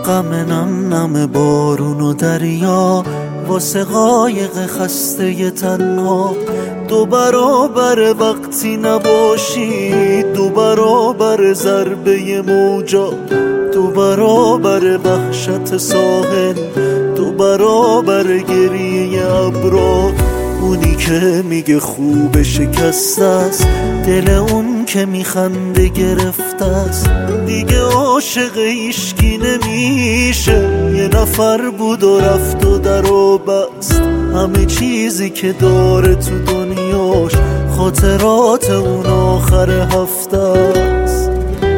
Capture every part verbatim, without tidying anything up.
غم نم نم بارون و دریا واسه قایق خسته تنها. دو برابر وقتی نباشی، دو برابر ضربه موجا، دو برابر وحشت ساحل، دو برابر گریه ابرار. اونی که میگه خوب شکست است، دل اون که میخنده گرفته است. دیگه عاشق ایشکی نمیشه، یه نفر بود و رفت و در و بست. همه چیزی که داره تو دنیاش خاطرات اون آخر هفته است.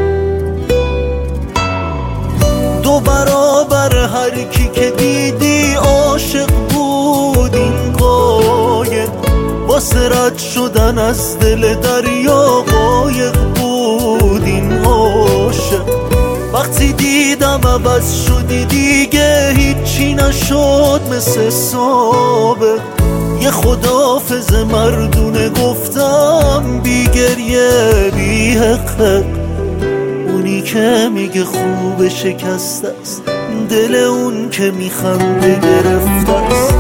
دو برابر هر کی که دیدی عاشق بود این قایق، واسه رد شدن از دل دریا قایق بود این عاشق. وقتی دیدم عوض شدی دیگه هیچی نشد مثل سابق. یه خداحافظ مردونه گفتم بی گریه بی حق. اونی که میگه خوب شکست است، دل اون که میخنده گرفته است.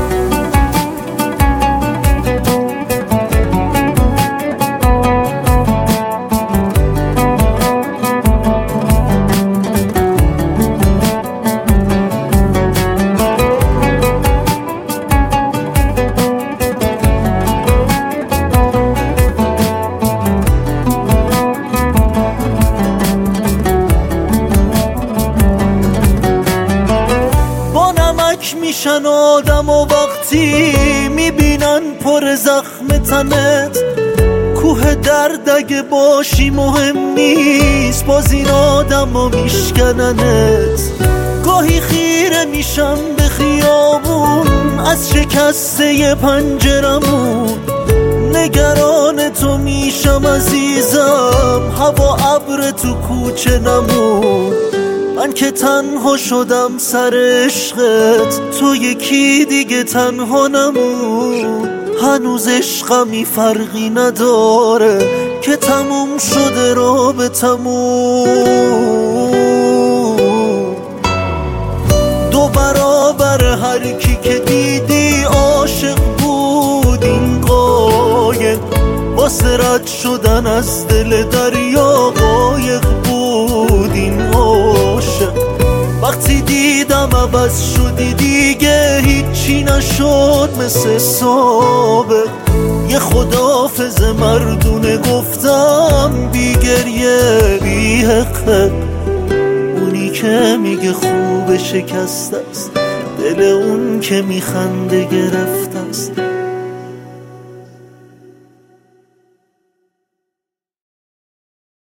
میشن آدم و وقتی میبینن پر زخم تنت. کوه درد اگه باشی مهم نیست، باز این آدم ها میشکننت. گاهی خیره میشم به خیابون از شکسته پنجرمون، نگران تو میشم عزیزم، هوا ابر تو کوچه نمون. من که تنها شدم سر عشقت، تو یکی دیگه تنها نمون. هنوز عشقمی فرقی نداره که تموم شده رابطمون. دو برابر هر کی که دیدی عاشق بود این قایق، واسه رد شدن از دل دریا قایق بود این عاشق. وقتی دیدم عوض شدی دیگه هیچی نشد مثل سابق. یه خداحافظ مردونه گفتم بی گریه بی حق. اونی که میگه خوب شکست است، دل اون که میخنده گرفته است.